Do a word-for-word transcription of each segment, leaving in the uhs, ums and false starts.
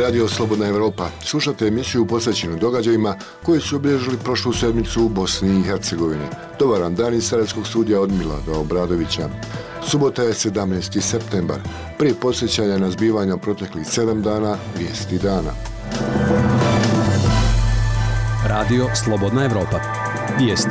Radio Slobodna Evropa. Slušate emisiju posvećenu događajima koji su obilježili prošlu sedmicu u Bosni i Hercegovini. Dobar vam dan iz Sarajevskog studija od Milada Obradovića. Subota je sedamnaesti septembar. Prije podsjećanja na zbivanja proteklih sedam dana, vijesti dana. Radio Slobodna Evropa. Vijesti.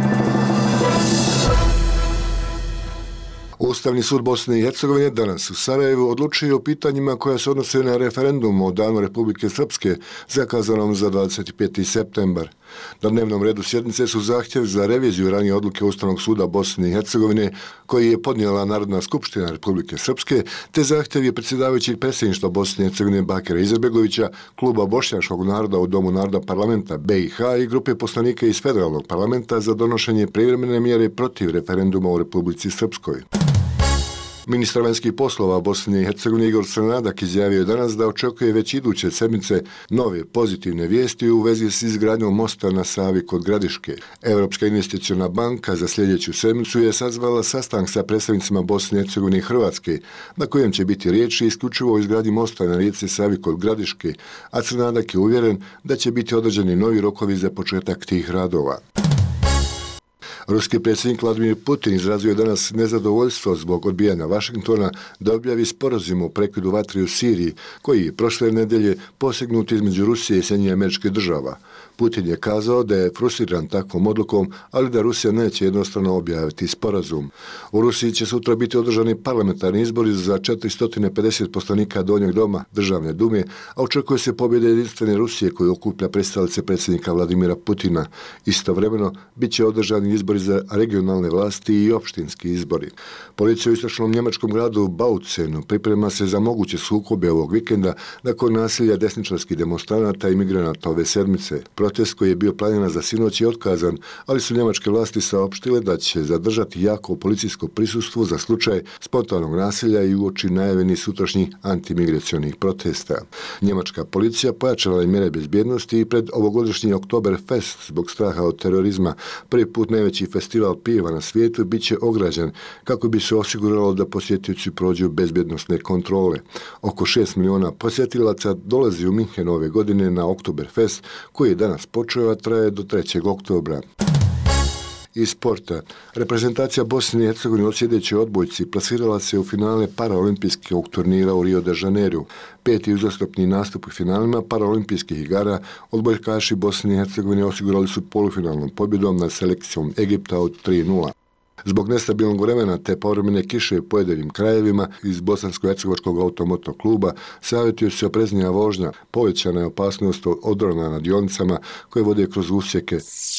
Ustavni sud Bosne i Hercegovine danas u Sarajevu odlučuje o pitanjima koja se odnose na referendum o Danu Republike Srpske zakazanom za dvadeset peti septembar. Na dnevnom redu sjednice su zahtjev za reviziju ranije odluke Ustavnog suda Bosne i Hercegovine koji je podnijela Narodna skupština Republike Srpske, te zahtjev je predsjedavajućeg predsjedništva Bosne i Hercegovine Bakira Izetbegovića, kluba Bošnjačkog naroda u Domu naroda parlamenta B i H i grupe poslanika iz federalnog parlamenta za donošenje privremene mjere protiv referenduma u Republici Srpskoj. Ministar vanjskih poslova Bosne i Hercegovine Igor Crnadak izjavio je danas da očekuje već iduće sedmice nove pozitivne vijesti u vezi s izgradnjom mosta na Savi kod Gradiške. Europska investiciona banka za sljedeću sedmicu je sazvala sastanak sa predstavnicima Bosne i Hercegovine i Hrvatske, na kojem će biti riječi isključivo o izgradnji mosta na rijeci Savi kod Gradiške, a Crnadak je uvjeren da će biti određeni novi rokovi za početak tih radova. Ruski predsjednik Vladimir Putin izrazio je danas nezadovoljstvo zbog odbijanja Vašingtona da objavi sporazum o prekidu vatre u Siriji, koji je prošle nedelje postignut između Rusije i Sjedinjenih Američkih Država. Putin je kazao da je frustriran takvom odlukom, ali da Rusija neće jednostavno objaviti sporazum. U Rusiji će sutra biti održani parlamentarni izbori za četiristo pedeset poslanika Donjeg doma Državne dume, a očekuje se pobjeda jedinstvene Rusije koju okuplja predstavnice predsjednika Vladimira Putina. Istovremeno bit će održani izbori za regionalne vlasti i opštinski izbori. Policija u istočnom njemačkom gradu Bautzenu priprema se za moguće sukobe ovog vikenda nakon nasilja desničarskih demonstranata i migranata ove sedmice. Protest koji je bio planiran za sinoć je otkazan, ali su njemačke vlasti saopštile da će zadržati jako policijsko prisustvo za slučaj spontanog nasilja i uoči najavljenih sutrašnjih antimigracionih protesta. Njemačka policija pojačala je mjere bezbjednosti i pred ovogodišnji Oktoberfest zbog straha od terorizma. Prvi put najveći festival piva na svijetu bit će ograđen kako bi se osiguralo da posjetioci prođu bezbjednosne kontrole. Oko šest miliona posjetilaca dolazi u Minhen ove godine na Oktoberfest koji je danas počeo, a traje do trećeg oktobra. Iz sporta. Reprezentacija Bosne i Hercegovine u sljedećoj odbojci plasirala se u finale paraolimpijskog turnira u Rio de Janeiru. Peti uzastopni nastup u finalima paraolimpijskih igara odbojkaši Bosne i Hercegovine osigurali su polufinalnom pobjedom nad selekcijom Egipta od tri nula. Zbog nestabilnog vremena te povremene kiše u pojedinim krajevima iz Bosansko-hercegovačkog automoto kluba savjetuje se opreznija vožnja, povećana je opasnost od odrona na dionicama koje vode kroz usjeke.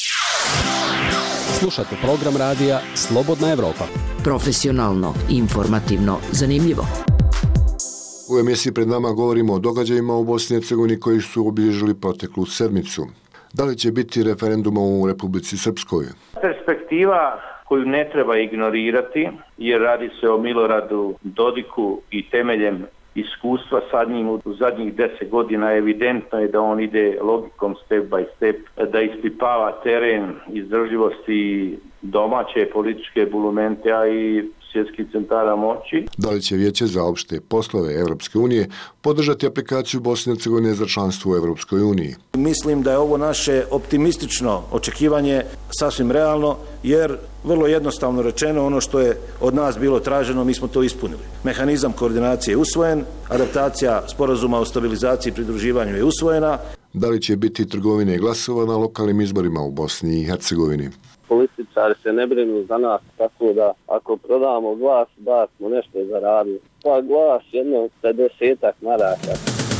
Slušate program radija Slobodna Evropa. Profesionalno, informativno, zanimljivo. U emisiji pred nama govorimo o događajima u Bosni i Hercegovini koji su obilježili proteklu sedmicu. Da li će biti referenduma u Republici Srpskoj? Perspektiva koju ne treba ignorirati, jer radi se o Miloradu Dodiku i temeljem iskustva sa njim u zadnjih deset godina evidentno je da on ide logikom step by step, da ispipava teren izdržljivosti domaće političke bulumente, a i svjetskih centara moći. Da li će Vijeće za opšte poslove Evropske unije podržati aplikaciju Bosne i Hercegovine za članstvo u Evropskoj uniji? Mislim da je ovo naše optimistično očekivanje sasvim realno, jer vrlo jednostavno rečeno ono što je od nas bilo traženo, mi smo to ispunili. Mehanizam koordinacije je usvojen, adaptacija sporazuma o stabilizaciji i pridruživanju je usvojena. Da li će biti trgovine i glasova na lokalnim izborima u Bosni i Hercegovini? Političari se ne brinu za nas, tako da ako prodamo glas, da smo nešto zaradili. Pa glas jedno pedesetak maraka.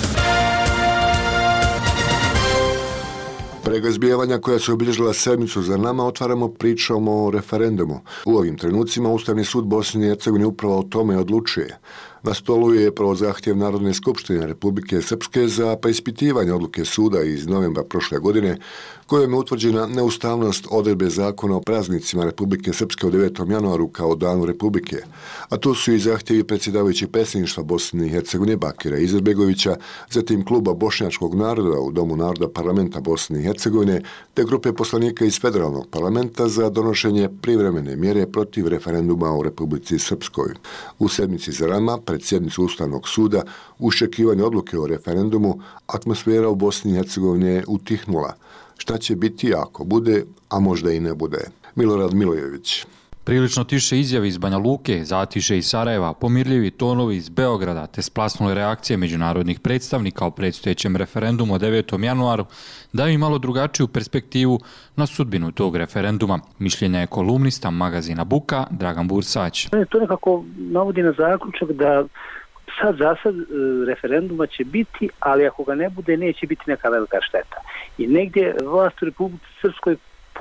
Preko zbijevanja koja su obilježila sedmicu za nama otvaramo pričom o referendumu. U ovim trenucima Ustavni sud Bosne i Hercegovine upravo o tome odlučuje. Na stolu je prvo zahtjev Narodne skupštine Republike Srpske za preispitivanje odluke suda iz novembra prošle godine, kojom je utvrđena neustavnost odredbe zakona o praznicima Republike Srpske u devetom januaru kao danu Republike. A tu su i zahtjevi predsjedavajućeg predsjedništva Bosne i Hercegovine Bakira Izetbegovića, zatim kluba Bošnjačkog naroda u Domu naroda parlamenta Bosne i Hercegovine, te grupe poslanika iz federalnog parlamenta za donošenje privremene mjere protiv referenduma u Republici Srpskoj. U sedmici za rama pred sjednicu Ustavnog suda u iščekivanju odluke o referendumu, atmosfera u Bosni i Hercegovini je utihnula. Šta će biti ako bude, a možda i ne bude? Milorad Milojević. Prilično tiše izjave iz Banja Luke, zatiše iz Sarajeva, pomirljivi tonovi iz Beograda te splasnule reakcije međunarodnih predstavnika o predstojećem referendumu o devetom januaru daju i malo drugačiju perspektivu na sudbinu tog referenduma. Mišljenja je kolumnista magazina Buka Dragan Bursać. To nekako navodi na zaključak da sad za sad referenduma će biti, ali ako ga ne bude, neće biti neka velika šteta. I negdje vlast u Republici Srpskoj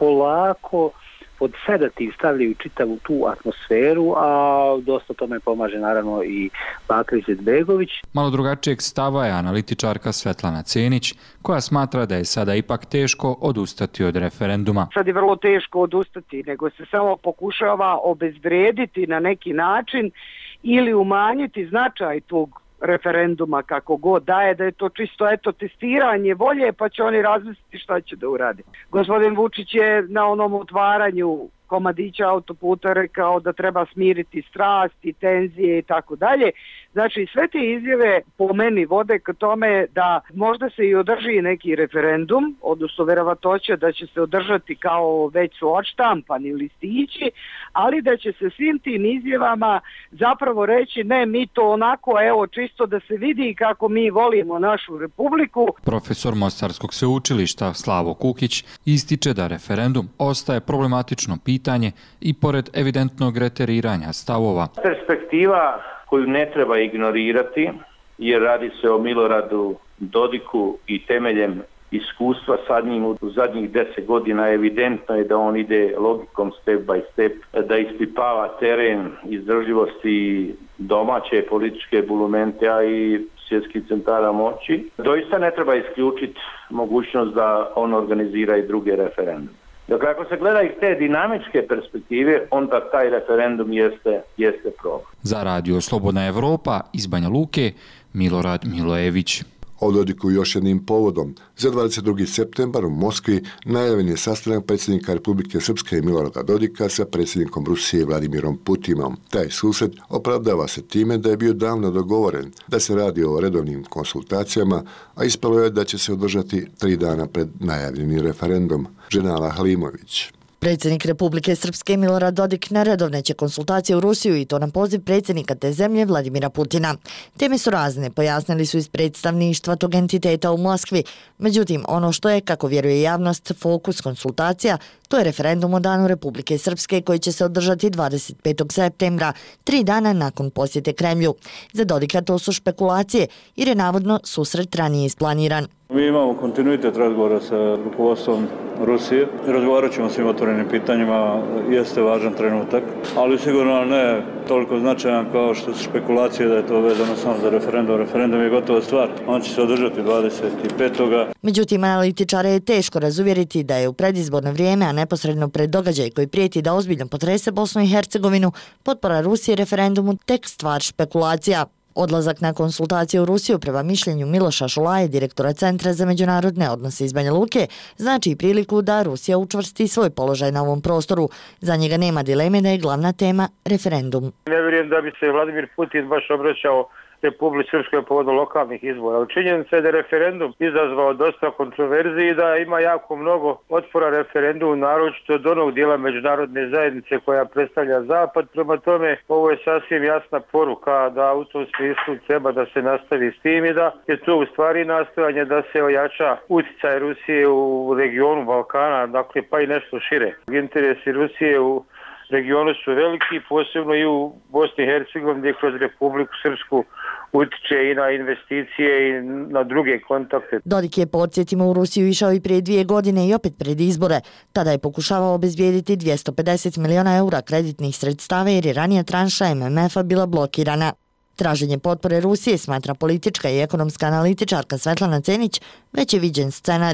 polako pod sedativ stavljaju čitavu tu atmosferu, a dosta tome pomaže naravno i Bakir Izetbegović. Malo drugačijeg stava je analitičarka Svetlana Cenić, koja smatra da je sada ipak teško odustati od referenduma. Sad je vrlo teško odustati, nego se samo pokušava obezvrediti na neki način ili umanjiti značaj tog referenduma kako god daje, da je to čisto eto testiranje volje, pa će oni razmisliti šta će da uradi. Gospodin Vučić je na onom otvaranju komadića autoputa rekao da treba smiriti strasti, tenzije i tako dalje. Znači sve te izjave po meni vode k tome da možda se i održi neki referendum, odnosno verovatnoća da će se održati kao već su odštampani listići, ali da će se svim tim izjavama zapravo reći ne, mi to onako, evo, čisto da se vidi kako mi volimo našu republiku. Profesor Mostarskog sveučilišta Slavo Kukić ističe da referendum ostaje problematično pitanje i pored evidentnog reteriranja stavova. Perspektiva koju ne treba ignorirati, jer radi se o Miloradu Dodiku i temeljem iskustva sa njim u zadnjih deset godina evidentno je da on ide logikom step by step, da ispipava teren izdržljivosti domaće političke bulumente, a i svjetskih centara moći. Doista ne treba isključiti mogućnost da on organizira i druge referendume. Dakle, ako se gleda iz te dinamičke perspektive, onda taj referendum jeste, jeste problem. Za radio Slobodna Evropa iz Banja Luke, Milorad Milojević. O Dodiku još jednim povodom. Za dvadeset drugi septembar u Moskvi najavljen je sastanak predsjednika Republike Srpske Milorada Dodika sa predsjednikom Rusije Vladimirom Putinom. Taj susret opravdava se time da je bio davno dogovoren, da se radi o redovnim konsultacijama, a ispalo je da će se održati tri dana pred najavljeni referendum. Ženala Halimović. Predsjednik Republike Srpske Milorad Dodik na redovne će konsultacije u Rusiju i to na poziv predsjednika te zemlje Vladimira Putina. Teme su razne, pojasnili su iz predstavništva tog entiteta u Moskvi. Međutim, ono što je, kako vjeruje javnost, fokus konsultacija, to je referendum o Danu Republike Srpske koji će se održati dvadeset petog septembra, tri dana nakon posjete Kremlju. Za Dodika to su špekulacije jer je navodno susret ranije isplaniran. Mi imamo kontinuitet razgovora sa rukovodstvom Rusije. Razgovarat ćemo o svim otvorenim pitanjima, jeste važan trenutak, ali sigurno ne toliko značajan kao što su špekulacije da je to vezano samo za referendum. Referendum je gotova stvar, on će se održati dvadeset petog Međutim, analitičare je teško razuvjeriti da je u predizborno vrijeme, a neposredno pred događaj koji prijeti da ozbiljno potrese Bosnu i Hercegovinu, potpora Rusije referendumu tek stvar špekulacija. Odlazak na konsultacije u Rusiju prema mišljenju Miloša Šulaje, direktora Centra za međunarodne odnose iz Banja Luke, znači i priliku da Rusija učvrsti svoj položaj na ovom prostoru. Za njega nema dileme da je glavna tema referendum. Ne vjerujem da bi se Vladimir Putin baš obraćao Republici Srpskoj povodom lokalnih izbora. Ali činjenica je da je referendum izazvao dosta kontroverziji i da ima jako mnogo otpora referendumu, naročito od onog dijela međunarodne zajednice koja predstavlja Zapad. Prema tome, ovo je sasvim jasna poruka da u tom smislu treba da se nastavi s tim i da je to u stvari nastojanje da se ojača utjecaj Rusije u regionu Balkana, dakle pa i nešto šire. Interesi Rusije u regionu su veliki, posebno i u Bosni i Hercegovini gdje kroz Republiku Srpsku utječe i na investicije i na druge kontakte. Dodik je, podsjetimo, u Rusiju išao i prije dvije godine i opet pred izbore. Tada je pokušavao obezbijediti dvjesto pedeset miliona eura kreditnih sredstava jer je ranija tranša M M F-a bila blokirana. Traženje potpore Rusije, smatra politička i ekonomska analitičarka Svetlana Cenić, već je viđen scenario,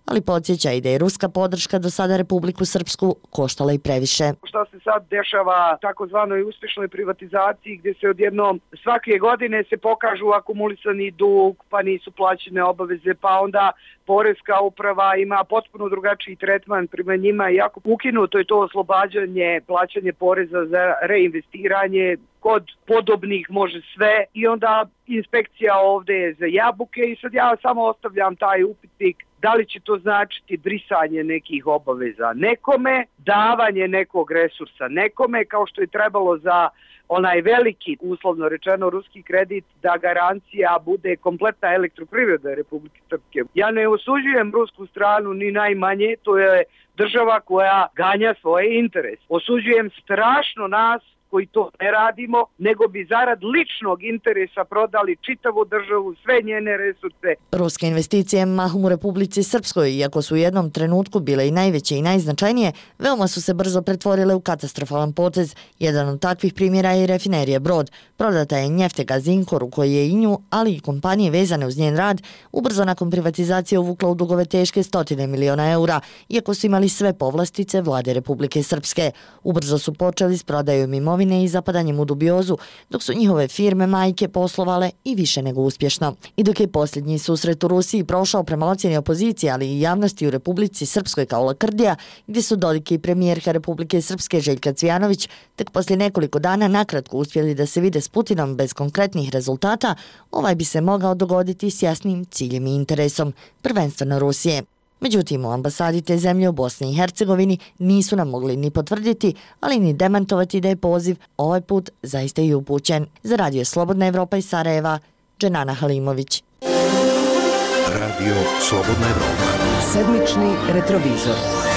ali podsjeća i da je ruska podrška do sada Republiku Srpsku koštala i previše. Šta se sad dešava takozvanoj uspješnoj privatizaciji gdje se odjednom svake godine se pokažu akumulisani dug, pa nisu plaćene obaveze, pa onda Poreska uprava ima potpuno drugačiji tretman prema njima, iako ukinuto je to oslobađanje, plaćanje poreza za reinvestiranje, kod podobnih može sve i onda inspekcija ovdje je za jabuke i sad ja samo ostavljam taj upitnik da li će to značiti brisanje nekih obaveza nekome, davanje nekog resursa nekome, kao što je trebalo za onaj veliki, uslovno rečeno, ruski kredit, da garancija bude kompletna elektroprivreda Republike Srpske. Ja ne osuđujem rusku stranu ni najmanje, to je država koja ganja svoje interese. Osuđujem strašno nas koji to ne radimo, nego bi zarad ličnog interesa prodali čitavu državu, sve njene resurse. Ruske investicije mahom u Republici Srpskoj, iako su u jednom trenutku bile i najveće i najznačajnije, veoma su se brzo pretvorile u katastrofalan potez. Jedan od takvih primjera je i rafinerija Brod. Prodata je Njeftega Zinkoru, koji je i nju, ali i kompanije vezane uz njen rad, ubrzo nakon privatizacije uvukla u dugove teške stotine miliona eura, iako su imali sve povlastice vlade Republike Srpske. Ubrzo su počeli s prodajom imovine i zapadanjem u dubiozu, dok su njihove firme majke poslovale i više nego uspješno. I dok je posljednji susret u Rusiji prošao prema ocjeni opozicije, ali i javnosti u Republici Srpskoj kao lakrdija, gdje su Dodik i premijerka Republike Srpske Željka Cvijanović tek poslije nekoliko dana nakratko uspjeli da se vide s Putinom bez konkretnih rezultata, ovaj bi se mogao dogoditi s jasnim ciljem i interesom, prvenstveno Rusije. Međutim, u ambasadi te zemlje u Bosni i Hercegovini nisu nam mogli ni potvrditi, ali ni demantovati da je poziv ovaj put zaista i upućen. Za Radio Slobodna Evropa iz Sarajeva, Dženana Halimović. Radio Slobodna Evropa. Sedmični retrovizor.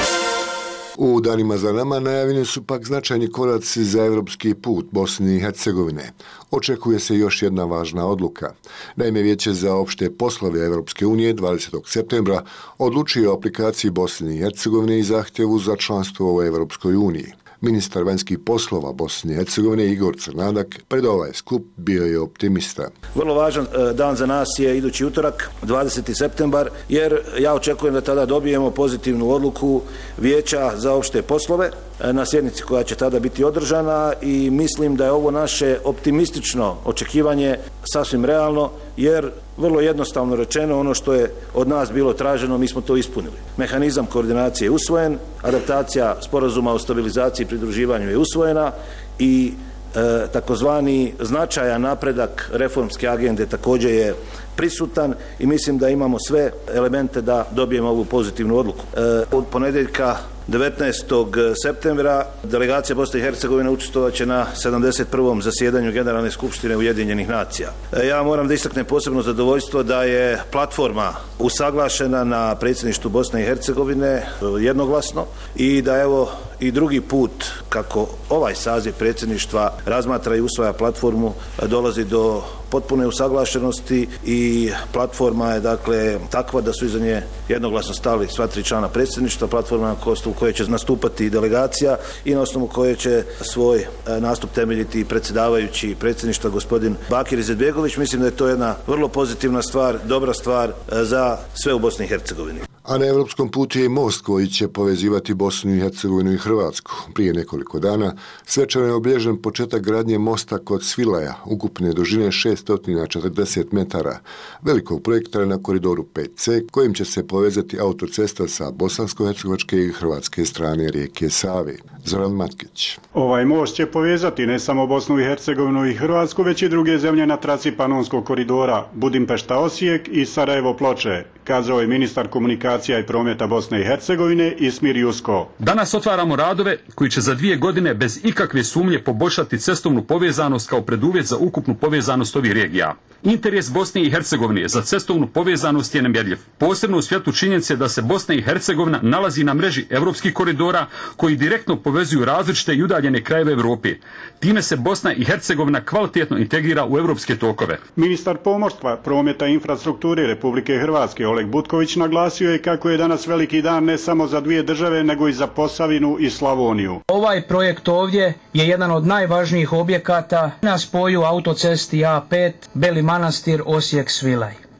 U danima za nama najavljeni su pak značajni koraci za evropski put Bosne i Hercegovine. Očekuje se još jedna važna odluka. Naime, Vijeće za opšte poslove Evropske unije dvadesetog septembra odlučio o aplikaciji Bosne i Hercegovine i zahtjevu za članstvo u Evropskoj uniji. Ministar vanjskih poslova Bosne i Hercegovine Igor Crnadak pred ovaj skup bio je optimista. Vrlo važan dan za nas je idući utorak, dvadeseti septembar, jer ja očekujem da tada dobijemo pozitivnu odluku Vijeća za opšte poslove na sjednici koja će tada biti održana i mislim da je ovo naše optimistično očekivanje sasvim realno, jer vrlo jednostavno rečeno ono što je od nas bilo traženo, mi smo to ispunili. Mehanizam koordinacije je usvojen, adaptacija sporazuma o stabilizaciji i pridruživanju je usvojena i e, takozvani značajan napredak reformske agende također je prisutan i mislim da imamo sve elemente da dobijemo ovu pozitivnu odluku. E, od ponedjeljka devetnaestog septembra delegacija Bosne i Hercegovine učestvovat će na sedamdeset prvom zasjedanju Generalne skupštine Ujedinjenih nacija. Ja moram da istaknem posebno zadovoljstvo da je platforma usaglašena na predsjedništvu Bosne i Hercegovine jednoglasno i da evo i drugi put kako ovaj saziv predsjedništva razmatra i usvaja platformu dolazi do potpune usaglašenosti i platforma je dakle takva da su iza nje jednoglasno stali sva tri člana predsjedništva, platforma na osnovu koje će nastupati delegacija i na osnovu koje će svoj nastup temeljiti predsjedavajući predsjedništva gospodin Bakir Izetbegović. Mislim da je to jedna vrlo pozitivna stvar, dobra stvar za sve u Bosni i Hercegovini. A na evropskom putu je i most koji će povezivati Bosnu i Hercegovinu i Hrvatsku. Prije nekoliko dana svečano je obilježen početak gradnje mosta kod Svilaja, ukupne dužine šessto četrdeset metara, velikog projekta na koridoru pet ce, kojim će se povezati autocesta sa bosansko-hercegovačke i hrvatske strane rijeke Save. Zoran Matkić. Ovaj most će povezati ne samo Bosnu i Hercegovinu i Hrvatsku, već i druge zemlje na traci Panonskog koridora Budimpešta-Osijek i Sarajevo-Ploče, kazao je ministar komunikacija i prometa Bosne i Hercegovine Ismir Jusko. Danas otvaramo radove koji će za dvije godine bez ikakve sumnje poboljšati cestovnu povezanost kao preduvjet za ukupnu povezanost ovih regija. Interes Bosne i Hercegovine za cestovnu povezanost je nemjerljiv. Posebno u svjetlu činjenice da se Bosna i Hercegovina nalazi na mreži evropskih koridora koji direktno povezuju različite i udaljene krajeve Europe. Time se Bosna i Hercegovina kvalitetno integrira u evropske tokove. Ministar pomorstva, prometa i infrastrukture Republike Hrvatske Oleg Butković naglasio je kako je danas veliki dan ne samo za dvije države nego i za Posavinu i Slavoniju. Ovaj projekt ovdje je jedan od najvažnijih objekata na spoju autocesti A pet Beli Manastir Osijek Svilaj.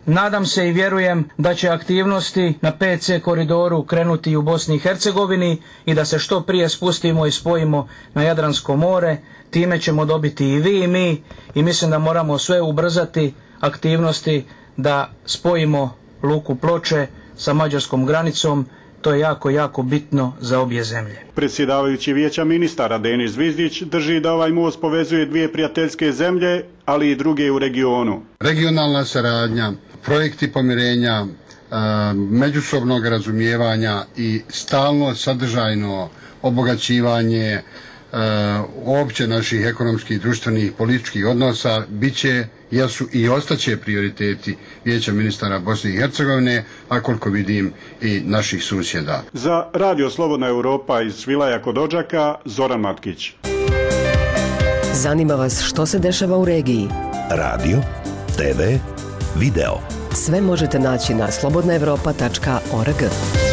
Nadam se i vjerujem da će aktivnosti na P C koridoru krenuti u Bosni i Hercegovini i da se što prije spustimo i spojimo na Jadransko more. Time ćemo dobiti i vi i mi i mislim da moramo sve ubrzati aktivnosti da spojimo luku Ploče sa mađarskom granicom. To je jako, jako bitno za obje zemlje. Predsjedavajući Vijeća ministara Denis Zvizdić drži da ovaj most povezuje dvije prijateljske zemlje, ali i druge u regionu. Regionalna saradnja, projekti pomirenja, međusobnog razumijevanja i stalno sadržajno obogaćivanje uopće naših ekonomskih, društvenih, političkih odnosa bit će, jesu i ostaće prioriteti Vijeća ministara Bosne i Hercegovine, a koliko vidim i naših susjeda. Za Radio Slobodna Europa iz Svilaja kod Odžaka, Zoran Matkić. Zanima vas što se dešava u regiji? Radio, te ve, video. Sve možete naći na slobodna evropa tačka org.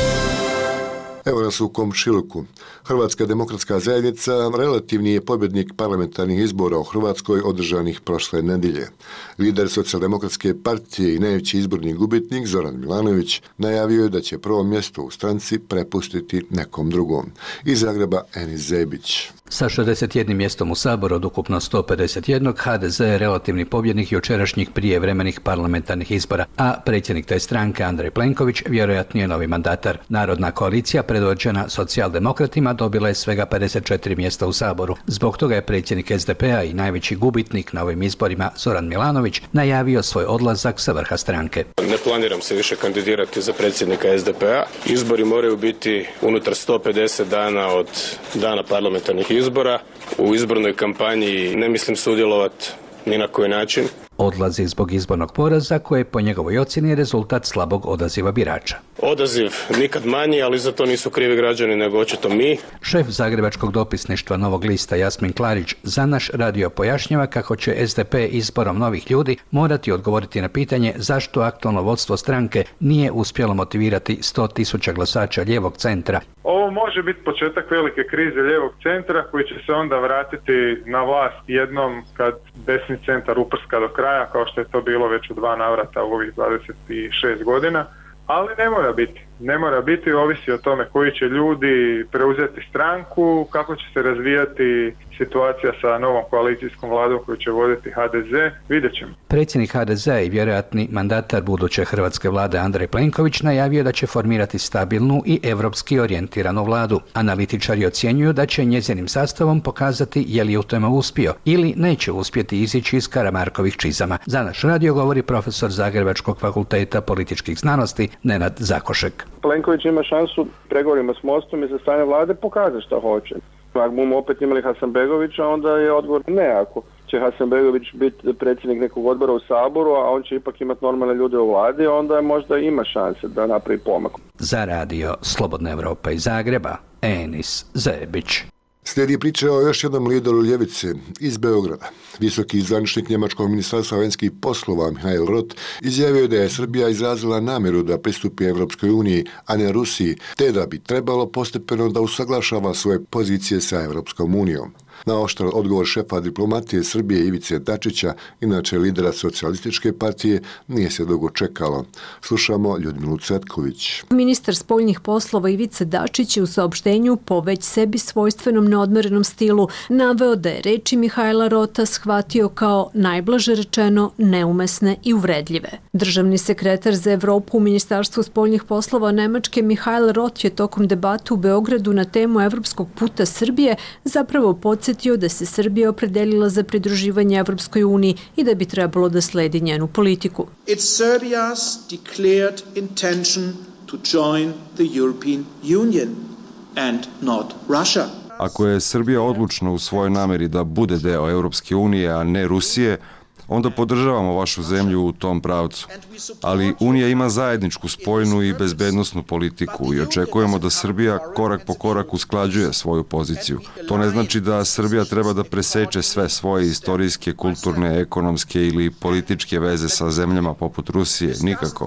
Evo nas u komšiluku. Hrvatska demokratska zajednica relativni je pobjednik parlamentarnih izbora u Hrvatskoj održanih prošle nedjelje. Lider Socijaldemokratske partije i najveći izborni gubitnik Zoran Milanović najavio je da će prvo mjesto u stranci prepustiti nekom drugom. Iz Zagreba Enis Zebić. Sa šezdeset jednim mjestom u Saboru od ukupno sto pedeset jedan ha de ze je relativni pobjednik jučerašnjih prijevremenih parlamentarnih izbora, a predsjednik te stranke Andrej Plenković vjerojatno je novi mandatar. Narodna koalicija predvođena socijaldemokratima dobila je svega pedeset četiri mjesta u Saboru. Zbog toga je predsjednik es de pe a i najveći gubitnik na ovim izborima Zoran Milanović najavio svoj odlazak sa vrha stranke. Ne planiram se više kandidirati za predsjednika es de pe a. Izbori moraju biti unutar sto pedeset dana od dana parlamentarnih izbora. U izbornoj kampanji ne mislim sudjelovati ni na koji način. Odlazi zbog izbornog poraza koje je po njegovoj ocjeni rezultat slabog odaziva birača. Odaziv nikad manji, ali za to nisu krivi građani, nego očito mi. Šef zagrebačkog dopisništva Novog lista Jasmin Klarić za naš radio pojašnjava kako će es de pe izborom novih ljudi morati odgovoriti na pitanje zašto aktualno vodstvo stranke nije uspjelo motivirati sto tisuća glasača lijevog centra. Ovo može biti početak velike krize lijevog centra koji će se onda vratiti na vlast jednom kad desni centar uprska do kraja, kao što je to bilo već u dva navrata u ovih dvadeset šest godina, ali ne mora biti. Ne mora biti, ovisi o tome koji će ljudi preuzeti stranku, kako će se razvijati situacija sa novom koalicijskom vladom koju će voditi ha de ze, vidjet ćemo. Predsjednik ha de ze i vjerojatni mandatar buduće hrvatske vlade Andrej Plenković najavio da će formirati stabilnu i evropski orijentiranu vladu. Analitičari ocjenjuju da će njezinim sastavom pokazati je li u tome uspio ili neće uspjeti izići iz Karamarkovih čizama. Za naš radio govori profesor Zagrebačkog fakulteta političkih znanosti Nenad Zakošek. Plenković ima šansu pregovorima s Mostom i za stanje vlade pokazati što hoće. Ako bomo opet imali Hasanbegovića, onda je odgovor ne. Ako će Hasanbegović biti predsjednik nekog odbora u Saboru, a on će ipak imati normalne ljude u vladi, onda možda ima šanse da napravi pomak. Za radio Slobodna Evropa iz Zagreba, Enis Zebić. Slijedi priča o još jednom lideru ljevice iz Beograda. Visoki zvaničnik Njemačkog ministarstva vanjskih poslova Mihael Roth izjavio je da je Srbija izrazila namjeru da pristupi Evropskoj uniji, a ne Rusiji, te da bi trebalo postepeno da usaglašava svoje pozicije sa Evropskom unijom. Na oštar odgovor šefa diplomatije Srbije Ivice Dačića, inače lidera socijalističke partije, nije se dugo čekalo. Slušamo Ljudmilu Cvetković. Ministar spoljnih poslova Ivica Dačić je u saopštenju po već sebi svojstvenom neodmerenom stilu naveo da je reči Mihajla Rota shvatio kao najblaže rečeno neumesne i uvredljive. Državni sekretar za Evropu u Ministarstvu spoljnih poslova Nemačke Mihael Roth je tokom debata u Beogradu na temu evropskog puta Srbije zapravo podsjetio da se Srbija opredelila za pridruživanje Evropskoj uniji i da bi trebalo da sledi njenu politiku. It's Serbia's declared intention to join the European Union and not Russia. Ako je Srbija odlučna u svojoj namjeri da bude deo Europske unije, a ne Rusije, onda podržavamo vašu zemlju u tom pravcu. Ali Unija ima zajedničku spoljnu i bezbednosnu politiku i očekujemo da Srbija korak po korak usklađuje svoju poziciju. To ne znači da Srbija treba da preseče sve svoje istorijske, kulturne, ekonomske ili političke veze sa zemljama poput Rusije, nikako.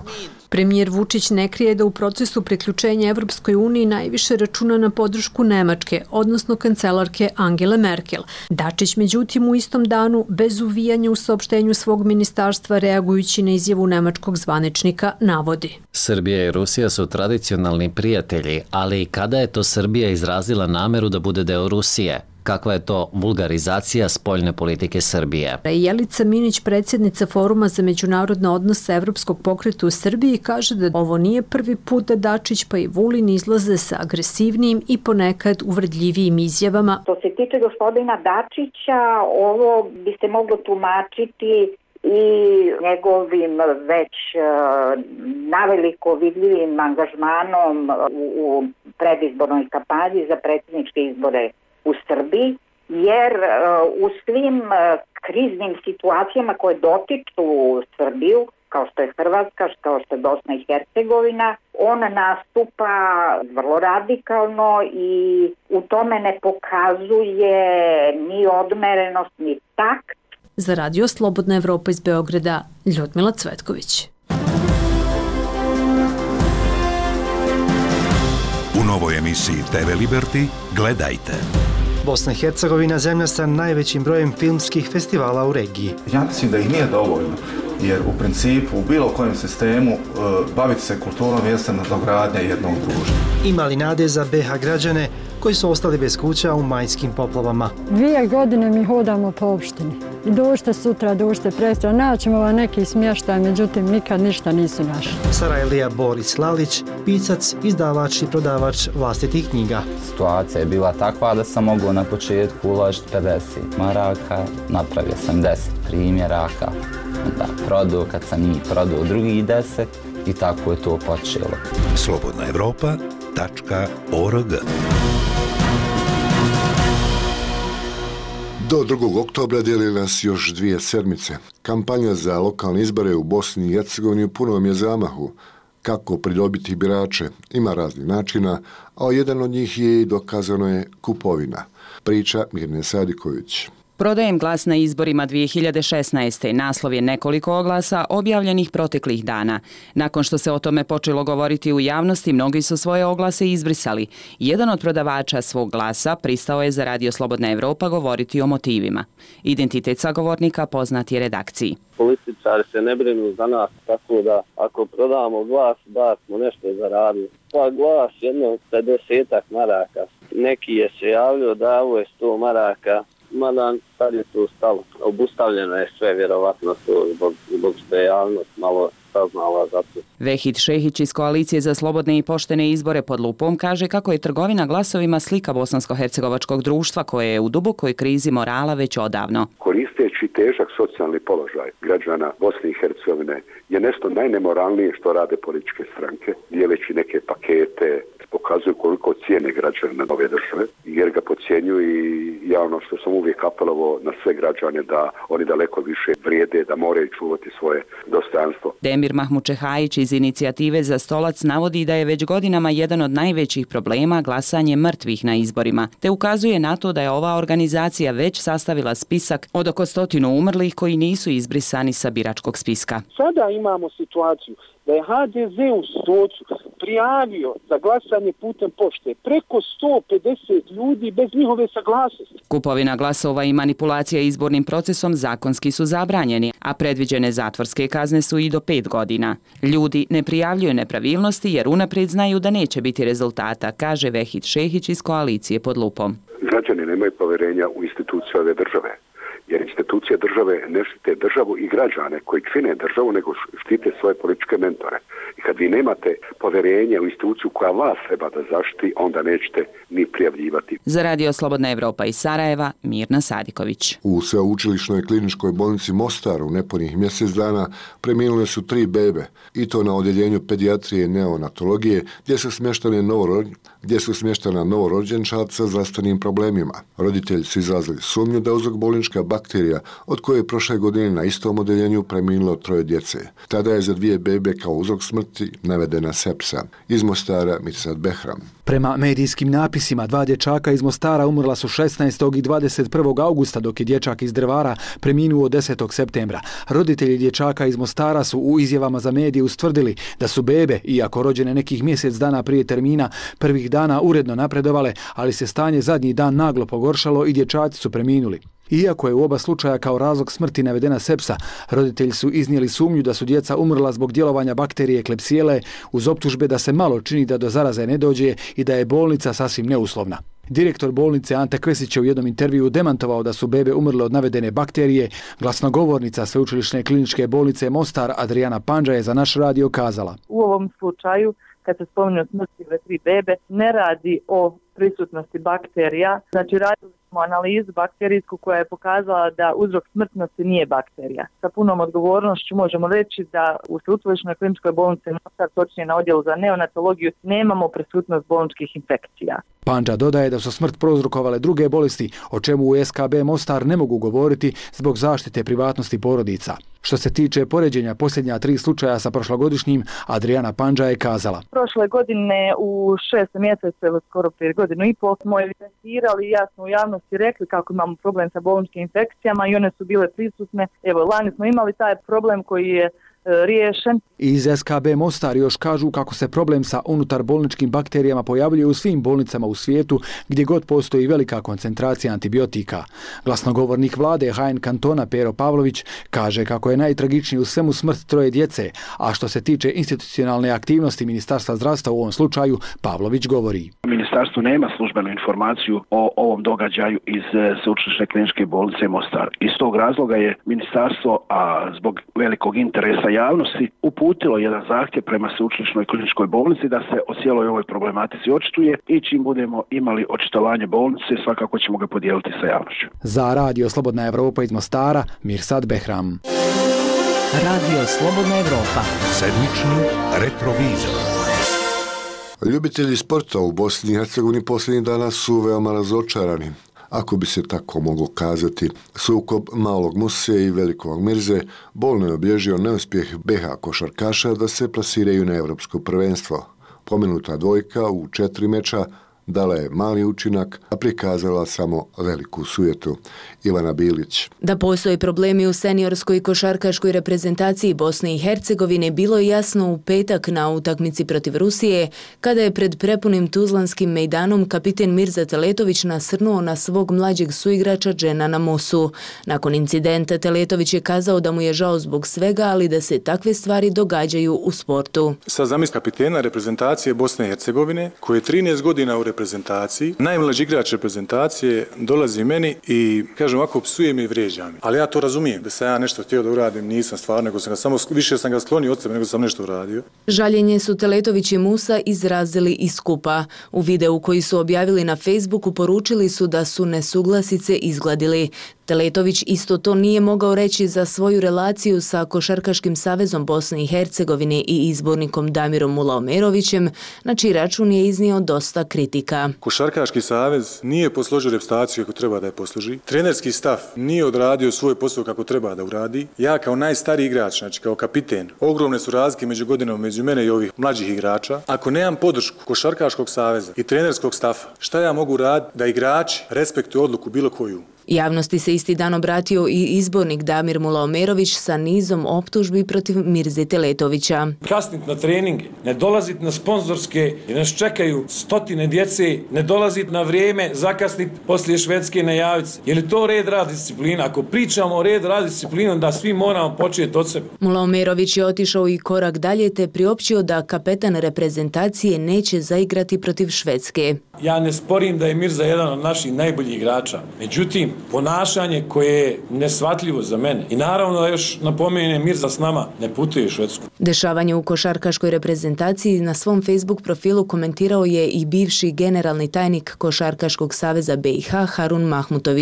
Premijer Vučić ne krije da u procesu priključenja Evropskoj uniji najviše računa na podršku Nemačke, odnosno kancelarke Angele Merkel. Dačić, međutim, u istom danu, bez uvijanja u saopštenju svog ministarstva, reagujući na izjavu nemačkog zvaničnika, navodi: Srbija i Rusija su tradicionalni prijatelji, ali kada je to Srbija izrazila nameru da bude deo Rusije? Kakva je to vulgarizacija spoljne politike Srbije? Jelica Minić, predsjednica Foruma za međunarodne odnose Evropskog pokreta u Srbiji, kaže da ovo nije prvi put da Dačić pa i Vulin izlaze sa agresivnim i ponekad uvredljivijim izjavama. Što se tiče gospodina Dačića, ovo bi se moglo tumačiti i njegovim već naveliko vidljivim angažmanom u predizbornoj kampanji za predsjedničke izbore u Srbiji, jer u svim kriznim situacijama koje dotiču Srbiju, kao što je Hrvatska, kao što je Bosna i Hercegovina, on nastupa vrlo radikalno i u tome ne pokazuje ni odmerenost, ni takt. Za Radio Slobodna Evropa iz Beograda, Ljudmila Cvetković. U novoj emisiji te ve Liberty gledajte. Bosna i Hercegovina zemlja sa najvećim brojem filmskih festivala u regiji. Ja mislim da ih nije dovoljno, jer u principu u bilo kojem sistemu baviti se kulturom jeste nadogradnja jednog društva. Ima li nade za be ha građane koji su ostali bez kuća u majskim poplavama? Dvije godine mi hodamo po opštini. I došte sutra, došte prestra. Naćemo vam neki smještaj, međutim nikad ništa nisu našli. Sarajlija Boris Lalić, pisac, izdavač i prodavač vlastitih knjiga. Situacija je bila takva da sam mogao na početku uložiti pedeset maraka, napravio sam deset primjeraka, onda prodao, kad sam njih prodao drugih deset i tako je to počelo. slobodna evropa tačka org. Do drugog oktobra dijeli nas još dvije sedmice. Kampanja za lokalne izbore u Bosni i Hercegovini u punom je zamahu. Kako pridobiti birače? Ima raznih načina, a jedan od njih je i dokazano je kupovina. Priča Mirne Sadiković. Prodajem glas na izborima dvije hiljade šesnaeste. Naslov je nekoliko oglasa objavljenih proteklih dana. Nakon što se o tome počelo govoriti u javnosti, mnogi su svoje oglase izbrisali. Jedan od prodavača svog glasa pristao je za Radio Slobodna Evropa govoriti o motivima. Identitet sagovornika poznat je redakciji. Političari se ne brinu za nas, tako da ako prodamo glas, da smo nešto zaradili. Pa glas jedno pedesetak maraka. Neki je se javljio da ovo je sto maraka. Mada sad je tu stalo. Obustavljeno je sve, vjerovatno to zbog, zbog što je javnost malo saznala za to. Vehid Šehić iz Koalicije za slobodne i poštene izbore pod lupom kaže kako je trgovina glasovima slika bosansko-hercegovačkog društva koje je u dubokoj krizi morala već odavno. Koristeći težak socijalni položaj građana Bosne i Hercegovine je nešto najnemoralnije što rade političke stranke, dijeleći neke pakete, pokazuju koliko cijene građana ove države, jer ga podcjenjuju i ja ono što sam uvijek apelovao na sve građane da oni daleko više vrijede, da moraju čuvati svoje dostojanstvo. Demir Mahmučehajić iz Inicijative za stolac navodi da je već godinama jedan od najvećih problema glasanje mrtvih na izborima, te ukazuje na to da je ova organizacija već sastavila spisak od oko stotinu umrlih koji nisu izbrisani sa biračkog spiska. Sada imamo situaciju da je ha de ze u Stocu prijavio za glasanje putem pošte preko sto pedeset ljudi bez njihove saglasnosti. Kupovina glasova i manipulacija izbornim procesom zakonski su zabranjeni, a predviđene zatvorske kazne su i do pet godina. Ljudi ne prijavljuju nepravilnosti jer unaprijed znaju da neće biti rezultata, kaže Vehid Šehić iz Koalicije pod lupom. Građani nemaju povjerenja u institucije ove države, jer institucije države ne štite državu i građane koji čine državu, nego štite svoje političke mentore. I kad vi nemate povjerenje u instituciju koja vas treba da zaštiti, onda nećete ni prijavljivati. Za Radio Slobodna Evropa iz Sarajeva, Mirna Sadiković. U sveučilišnoj kliničkoj bolnici Mostar u nepunih mjesec dana preminule su tri bebe, i to na odjeljenju pedijatrije i neonatologije, gdje su smještane novorođ... gdje su smještana novorođenčad sa zdravstvenim problemima. Roditelji su izrazili sumnju da uzrok bolnička bakterija bakterija, od koje je prošle godine na istom odeljenju preminulo troje djece. Tada je za dvije bebe kao uzrok smrti navedena sepsa. Iz Mostara Mirsad Behram. Prema medijskim napisima, dva dječaka iz Mostara umrla su šesnaestog i dvadeset prvog augusta, dok je dječak iz Drvara preminuo desetog septembra. Roditelji dječaka iz Mostara su u izjavama za medije ustvrdili da su bebe, iako rođene nekih mjesec dana prije termina, prvih dana uredno napredovale, ali se stanje zadnji dan naglo pogoršalo i dječaci su preminuli. Iako je u oba slučaja kao razlog smrti navedena sepsa, roditelji su iznijeli sumnju da su djeca umrla zbog djelovanja bakterije Klebsiele uz optužbe da se malo čini da do zaraze ne dođe i da je bolnica sasvim neuslovna. Direktor bolnice Ante Kvesić je u jednom intervjuu demantovao da su bebe umrle od navedene bakterije. Glasnogovornica Sveučilišne kliničke bolnice Mostar Adriana Pandža je za naš radio kazala: U ovom slučaju, kad se spominje o smrti ove tri bebe, ne radi o prisutnosti bakterija. Znači, radili smo analizu bakterijsku koja je pokazala da uzrok smrtnosti nije bakterija. Sa punom odgovornošću možemo reći da u Sveučilišnoj kliničkoj bolnici Mostar, točnije na odjelu za neonatologiju, nemamo prisutnost bolničkih infekcija. Pandža dodaje da su smrt prouzrokovale druge bolesti, o čemu u S K B Mostar ne mogu govoriti zbog zaštite privatnosti porodica. Što se tiče poređenja posljednja tri slučaja sa prošlogodišnjim, Adriana Pandža je kazala: Prošle godine u šestom mjesecu, ili skoro prije godinu i pol, smo evidentirali i jasno u javnosti rekli kako imamo problem sa bolničkim infekcijama i one su bile prisutne. Evo, lani smo imali taj problem koji je riješen. Iz S K B Mostar još kažu kako se problem sa unutar bolničkim bakterijama pojavljuje u svim bolnicama u svijetu gdje god postoji velika koncentracija antibiotika. Glasnogovornik vlade H N kantona Pero Pavlović kaže kako je najtragičnije u svemu smrt troje djece, a što se tiče institucionalne aktivnosti Ministarstva zdravstva u ovom slučaju, Pavlović govori: Ministarstvo nema službenu informaciju o ovom događaju iz Sveučilišne kliničke bolnice Mostar. Iz tog razloga je ministarstvo, a zbog velikog interesa javnosti, uputilo jedan zahtjev prema Sveučilišnoj kliničkoj bolnici da se o cijeloj ovoj problematici očituje i čim budemo imali očitovanje bolnice, svakako ćemo ga podijeliti sa javnošću. Za Radio Slobodna Evropa iz Mostara, Mirsad Behram. Radio Slobodna Evropa. Sedmični retrovizor. Ljubitelji sporta u Bosni i Hercegovini posljednjih dana su veoma razočarani. Ako bi se tako moglo kazati, sukob Malog Muse i Velikog Mirze bolno je obilježio neuspjeh B H košarkaša da se plasiraju na evropsko prvenstvo. Pomenuta dvojka u četiri meča dala je mali učinak, a prikazala samo veliku sujetu. Ivana Bilić. Da postoje problemi u seniorskoj košarkaškoj reprezentaciji Bosne i Hercegovine bilo je jasno u petak na utakmici protiv Rusije, kada je pred prepunim tuzlanskim mejdanom kapiten Mirza Teletović nasrnuo na svog mlađeg suigrača Dženana Musu. Nakon incidenta Teletović je kazao da mu je žao zbog svega, ali da se takve stvari događaju u sportu. Sa zamisli kapitena reprezentacije Bosne i Hercegovine, koji je trinaest godina u reprezentaciji, najmlađi igrač reprezentacije dolazi meni i kaže ovako, psuje me i vrijeđa me. Ali ja to razumijem, da sam ja nešto htio da uradim, nisam stvarno, nego sam ga samo, više sam ga sklonio od sebe, nego sam nešto uradio. Žaljenje su Teletović i Musa izrazili iz skupa. U videu koji su objavili na Facebooku poručili su da su nesuglasice izgladili. Teletović isto to nije mogao reći za svoju relaciju sa Košarkaškim savezom Bosne i Hercegovine i izbornikom Damirom Mulaomerovićem, na čiji račun je iznio dosta kritika. Košarkaški savez nije posložio reprezentaciju kako treba da je posloži. Trenerski staf nije odradio svoj posao kako treba da uradi. Ja kao najstariji igrač, znači kao kapiten, ogromne su razlike među godinama među mene i ovih mlađih igrača. Ako nemam podršku Košarkaškog saveza i trenerskog stafa, šta ja mogu raditi da igrači respektuju odluku bilo koju? Javnosti se isti dan obratio i izbornik Damir Mulaomerović sa nizom optužbi protiv Mirze Teletovića. Kasnit na treninge, ne dolazit na sponzorske i nas čekaju stotine djece, ne dolazit na vrijeme, zakasnit poslije Švedske najavice. Je li to red rad disciplina? Ako pričamo o red rad disciplina, da svi moramo početi od sebe. Mulaomerović je otišao i korak dalje te priopćio da kapetan reprezentacije neće zaigrati protiv Švedske. Ja ne sporim da je Mirza jedan od naših najboljih igrača. Međutim, ponašanje koje je nesvatljivo za mene. I naravno da još napomenem, Mirza s nama ne putuje u Švedsku. Dešavanje u košarkaškoj reprezentaciji na svom Facebook profilu komentirao je i bivši generalni tajnik Košarkaškog saveza B i H Harun Mahmutović.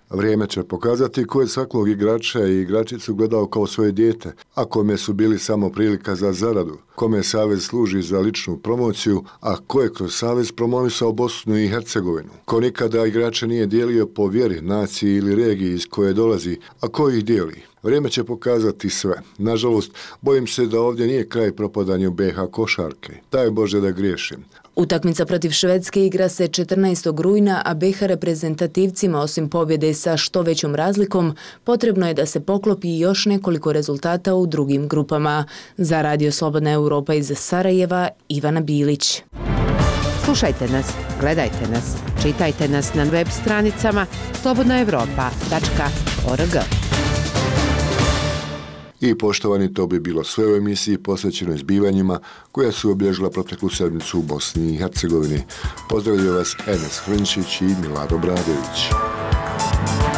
Vrijeme će pokazati ko je svakog igrača i igračicu gledao kao svoje dijete, a kome su bili samo prilika za zaradu, kome savez služi za ličnu promociju, a ko je kroz savez promovisao Bosnu i Hercegovinu. Ko nikada igrače nije dijelio po vjeri, naciji ili regiji iz koje dolazi, a ko ih dijeli. Vrijeme će pokazati sve. Nažalost, bojim se da ovdje nije kraj propadanju B H košarke. Daj Bože da griješim. Utakmica protiv Švedske igra se četrnaestog rujna, a B H reprezentativcima osim pobjede sa što većom razlikom, potrebno je da se poklopi još nekoliko rezultata u drugim grupama. Za Radio Slobodna Europa iz Sarajeva, Ivana Bilić. Slušajte nas, gledajte nas, čitajte nas na web stranicama slobodna europa tačka org. I poštovani, to bi bilo sve u emisiji posvećenoj zbivanjima koja su obilježila proteklu sedmicu u Bosni i Hercegovini. Pozdravljaju vas Enes Hrnčić i Milado Bradović.